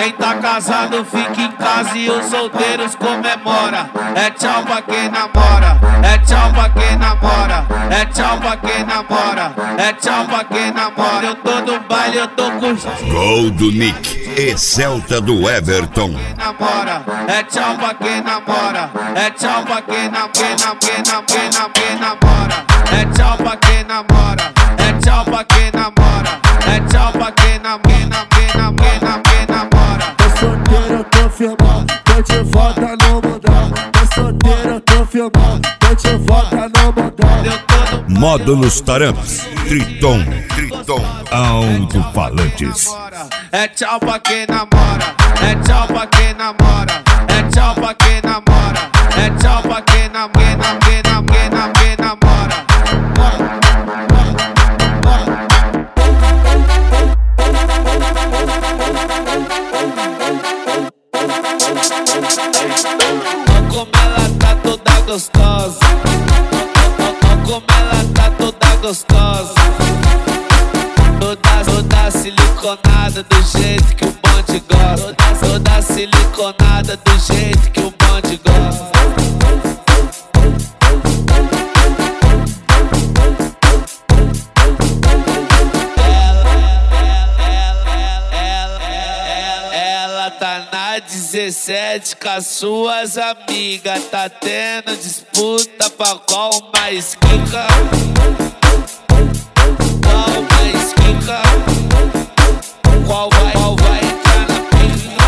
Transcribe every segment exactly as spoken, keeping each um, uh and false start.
Quem tá casado fica em casa e os solteiros comemora. É tchau pra quem namora, é tchau pra quem namora, é tchau pra quem namora, é tchau pra quem namora. Eu tô no baile, eu tô com Gol do Nick e Celta do Everton. Namora, é tchau pra quem namora, é tchau pra quem namora, quem nam, quem nam, quem nam, quem namora. É tchau pra quem namora, é tchau pra quem namora, é tchau pra quem nam, quem nam, quem nam, quem nam, quem namora. Tô solteiro, tô firmão, tô de volta no mundão. Tô solteiro, tô firmão, tô de volta no mundão. Módulos Taramps, Triton, Triton, alto-falantes. É tchau pra quem namora, é tchau pra quem namora, é tchau pra quem namora, é tchau pra quem nam, quem nam, quem nam, quem nam, quem namora. Como ela tá toda gostosa, como ela tá toda gostosa, toda, toda siliconada do jeito que o bonde gosta, toda siliconada do jeito que o bonde gosta. Tá na dezessete com as suas amigas, tá tendo disputa pra qual mais quica, qual mais quica, qual vai, qual vai entrar na pica,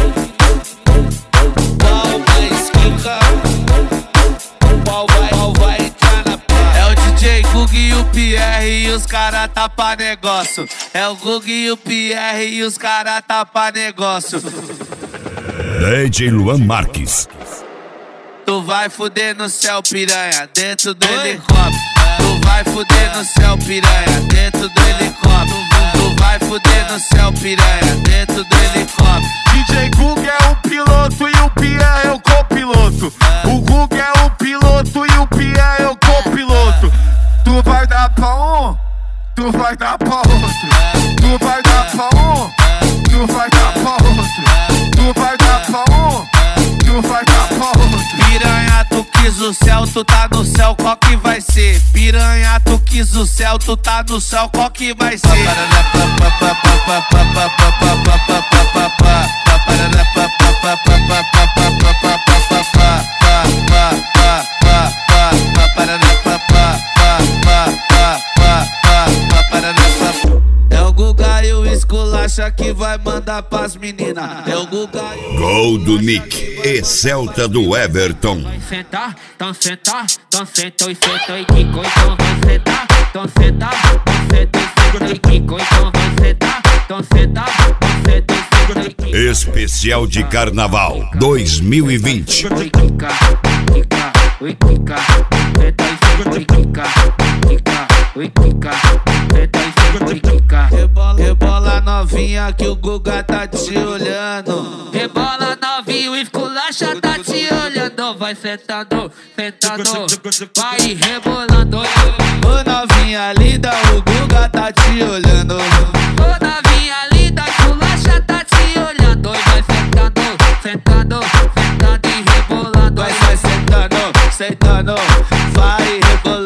qual mais quica, qual vai, qual vai entrar na pica. É o D J Gug e o Pierre e os cara tá pra negócio. É o Gug e o Pierre e os cara tá pra negócio. D J Luan Marques. Tu vai fuder no céu, piranha, dentro do helicóptero. Tu vai fuder no céu, piranha, dentro do helicóptero. Tu vai fuder no céu, piranha, dentro do helicóptero. D J Gug é o piloto e o Pierre é o copiloto. O Gug é o piloto e o Pierre é o copiloto. Tu vai dar pra um, tu vai dar pra outro. Tu vai dar pra um, tu vai dar pra outro. Tu vai dar pra um, tu vai dar pra outro. Piranha, tu quis o céu, tu tá no céu, qual que vai ser? Piranha, tu quis o céu, tu tá no céu, qual que vai ser? É o Guga e o Esculacha que vai mandar pras meninas. É o Guga e o... Gol do Nick e Celta do Everton. Sentar, então sentar, então sentou e sentou e quicou, então vai sentar, então sentar, então sentou e sentou e quicou, então vai sentar, então sentar, então sentou e sentou e quicou. Especial de Carnaval dois mil e vinte. Oi, quica, quica, oi, quica, senta e sentou e quica, quica, oi, quica, senta e sentou e quica. Rebola, rebola novinha que o Guga tá te olhando. Rebola novinho, o Esculacha tá te olhando. Vai sentando, sentando, vai rebolando. Ô novinha linda, o Guga tá te olhando. Ô novinha linda, Esculacha tá te olhando. E vai sentando, sentando, sentando e rebolando. Vai, vai sentando, sentando, vai